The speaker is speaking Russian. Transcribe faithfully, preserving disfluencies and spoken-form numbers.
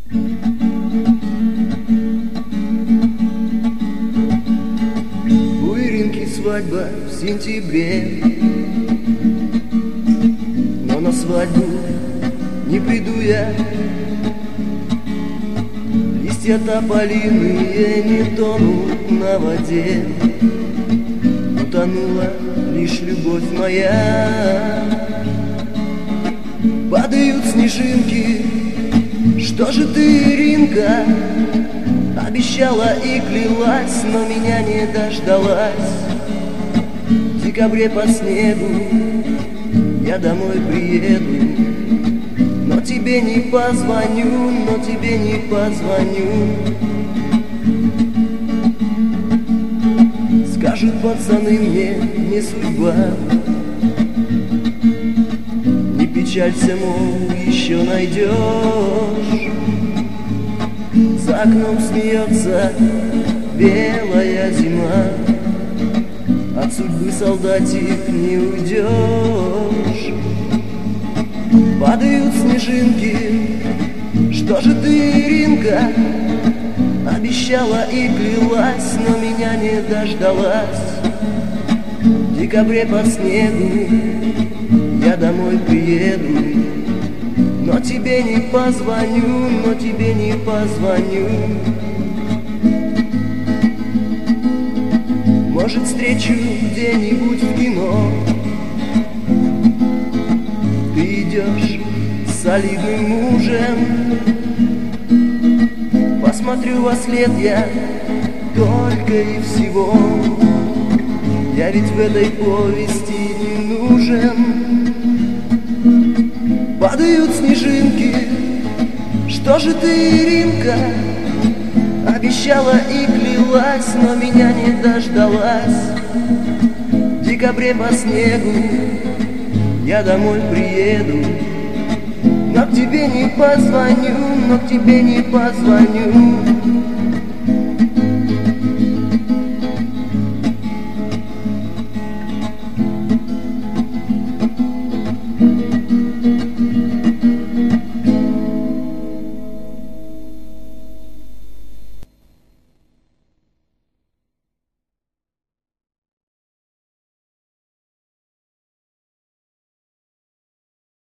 У Иринки свадьба в сентябре, но на свадьбу не приду я. Листья тополиные не тонут на воде, утонула лишь любовь моя. Падают снежинки, что же ты, Иринка, обещала и клялась, но меня не дождалась. В декабре по снегу я домой приеду, но тебе не позвоню, но тебе не позвоню. Скажут пацаны мне, не судьба, не печалься, мол, еще найдешь. За окном смеется белая зима, от судьбы, солдатик, не уйдешь. Падают снежинки, что же ты, Иринка, обещала и клялась, но меня не дождалась. В декабре по снегу я домой приеду, но тебе не позвоню, но тебе не позвоню. Может, встречу где-нибудь в кино. Ты идешь с солидным мужем, посмотрю во след я только и всего. Я ведь в этой повести не нужен. Падают снежинки, что же ты, Иринка, обещала и клялась, но меня не дождалась. В декабре по снегу я домой приеду, но к тебе не позвоню, но к тебе не позвоню.